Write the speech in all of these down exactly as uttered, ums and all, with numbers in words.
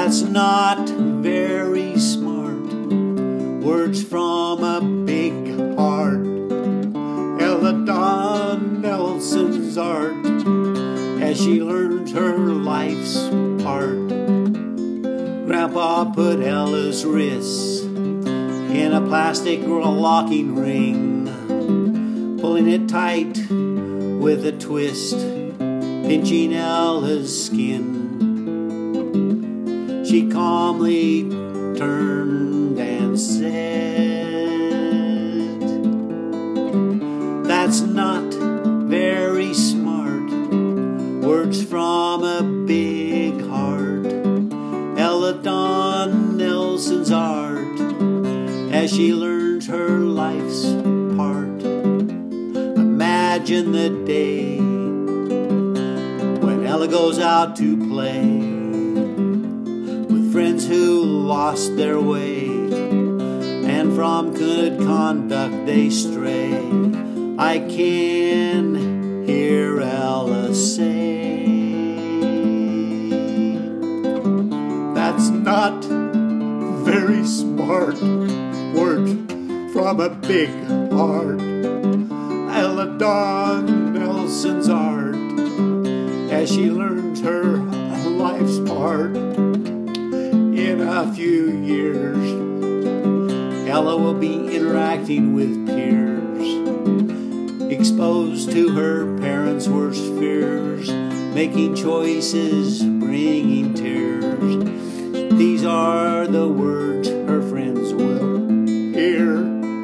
That's not very smart. Words from a big heart. Ella Donelson's art as she learns her life's part. Grandpa put Ella's wrists in a plastic locking ring, pulling it tight with a twist, pinching Ella's skin. She calmly turned and said, "That's not very smart. Words from a big heart. Ella Donelson's art as she learns her life's part." Imagine the day when Ella goes out to play with friends who lost their way, and from good conduct they stray. I can hear Ella say, "That's not very smart. Words from a big heart. Ella Donelson's art as she learns her life's part." In a few years, Ella will be interacting with peers, exposed to her parents' worst fears, making choices, bringing tears. These are the words her friends will hear.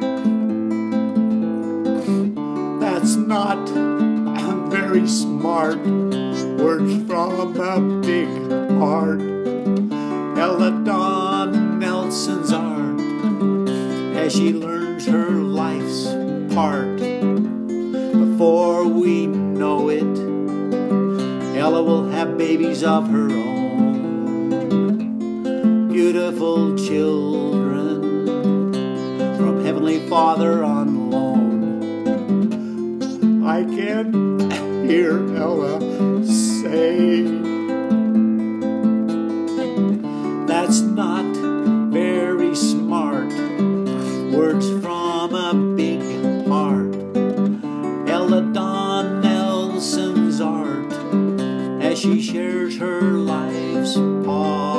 That's not very smart. Words from a big heart. Ella Donelson's art as she learns her life's part. Before we know it, Ella will have babies of her own, beautiful children from Heavenly Father on loan. I can hear Ella say, "That's not very smart. Words from a big heart. Ella Donelson's art as she shares her life's part."